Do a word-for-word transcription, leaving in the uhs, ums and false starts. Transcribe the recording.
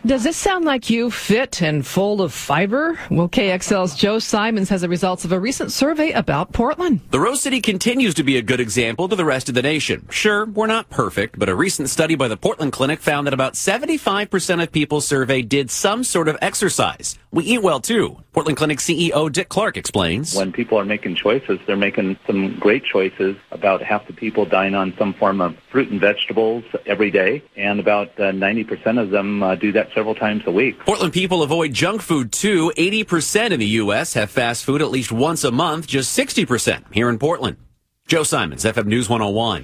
Does this sound like you, fit and full of fiber? Well, K X L's Joe Simons has the results of a recent survey about Portland. The Rose City continues to be a good example to the rest of the nation. Sure, we're not perfect, but a recent study by the Portland Clinic found that about seventy-five percent of people surveyed did some sort of exercise. We eat well, too. Portland Clinic C E O Dick Clark explains. When people are making choices, they're making some great choices. About half the people dine on some form of fruit and vegetables every day, and about uh, ninety percent of them uh, do that several times a week. Portland people avoid junk food, too. eighty percent in the U S have fast food at least once a month, just sixty percent here in Portland. Joe Simons, F M News one oh one.